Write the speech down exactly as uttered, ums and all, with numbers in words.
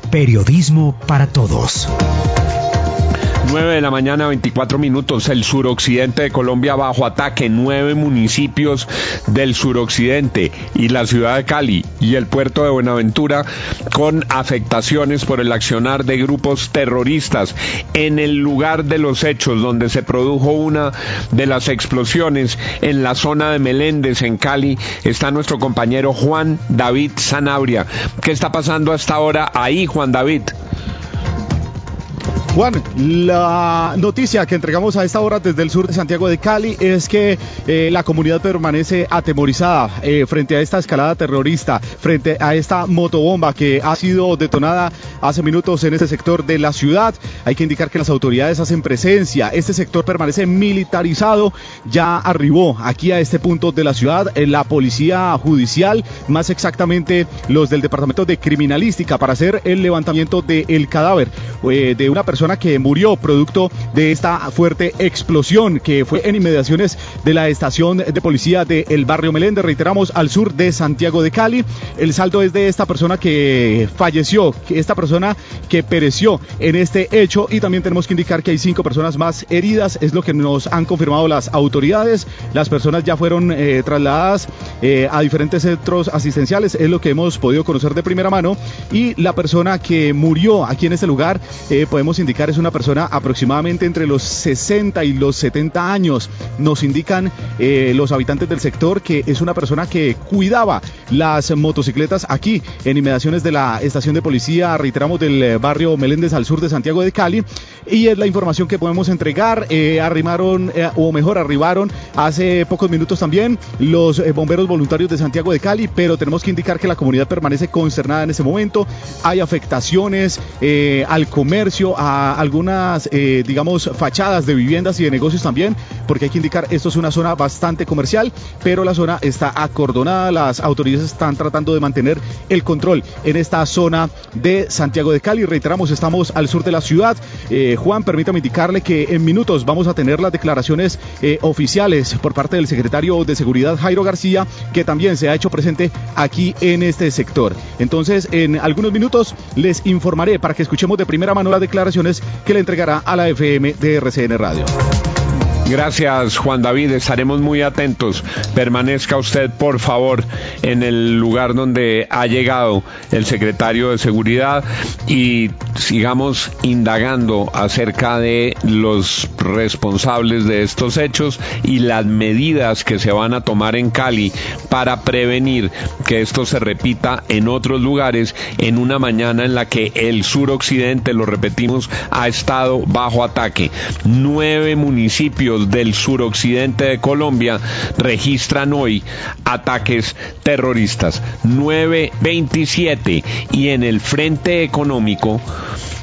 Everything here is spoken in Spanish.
Periodismo para todos. nueve de la mañana, veinticuatro minutos. El suroccidente de Colombia bajo ataque. Nueve municipios del suroccidente y la ciudad de Cali y el puerto de Buenaventura con afectaciones por el accionar de grupos terroristas. En el lugar de los hechos, donde se produjo una de las explosiones en la zona de Meléndez, en Cali, está nuestro compañero Juan David Sanabria. ¿Qué está pasando hasta ahora ahí, Juan David? Juan, la noticia que entregamos a esta hora desde el sur de Santiago de Cali es que eh, la comunidad permanece atemorizada eh, frente a esta escalada terrorista, frente a esta motobomba que ha sido detonada hace minutos en este sector de la ciudad. Hay que indicar que las autoridades hacen presencia. Este sector permanece militarizado. Ya arribó aquí a este punto de la ciudad eh, la policía judicial, más exactamente los del departamento de criminalística, para hacer el levantamiento del cadáver eh, de una persona que murió producto de esta fuerte explosión que fue en inmediaciones de la estación de policía del barrio Meléndez, reiteramos, al sur de Santiago de Cali. El saldo es de esta persona que falleció, esta persona que pereció en este hecho, y también tenemos que indicar que hay cinco personas más heridas, es lo que nos han confirmado las autoridades. Las personas ya fueron eh, trasladadas eh, a diferentes centros asistenciales, es lo que hemos podido conocer de primera mano, y la persona que murió aquí en este lugar, eh, podemos indicar es una persona aproximadamente entre los sesenta y los setenta años. Nos indican eh, los habitantes del sector que es una persona que cuidaba las motocicletas aquí en inmediaciones de la estación de policía, reiteramos, del barrio Meléndez al sur de Santiago de Cali, y es la información que podemos entregar. Eh, arrimaron, eh, o mejor arribaron hace pocos minutos también los eh, bomberos voluntarios de Santiago de Cali, pero tenemos que indicar que la comunidad permanece consternada en ese momento. Hay afectaciones eh, al comercio, a algunas, eh, digamos, fachadas de viviendas y de negocios también, porque hay que indicar, esto es una zona bastante comercial, pero la zona está acordonada. Las autoridades están tratando de mantener el control en esta zona de Santiago de Cali. Reiteramos, estamos al sur de la ciudad. Eh, Juan, permítame indicarle que en minutos vamos a tener las declaraciones eh, oficiales por parte del secretario de Seguridad, Jairo García, que también se ha hecho presente aquí en este sector. Entonces, en algunos minutos les informaré para que escuchemos de primera mano las declaraciones que le entregará a la F M de R C N Radio. Gracias, Juan David, estaremos muy atentos. Permanezca usted, por favor, en el lugar donde ha llegado el secretario de Seguridad y sigamos indagando acerca de los responsables de estos hechos y las medidas que se van a tomar en Cali para prevenir que esto se repita en otros lugares en una mañana en la que el suroccidente, lo repetimos, ha estado bajo ataque. Nueve municipios del suroccidente de Colombia registran hoy ataques terroristas. nueve veintisiete, y en el frente económico